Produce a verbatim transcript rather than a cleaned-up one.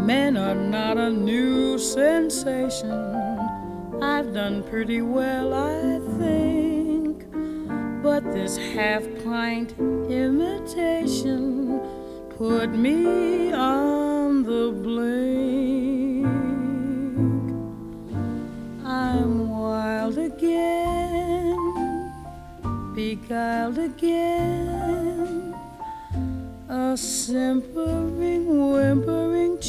Men are not a new sensation. I've done pretty well, I think, but this half-pint imitation put me on the blink. I'm wild again, beguiled again, a simpering, whimpering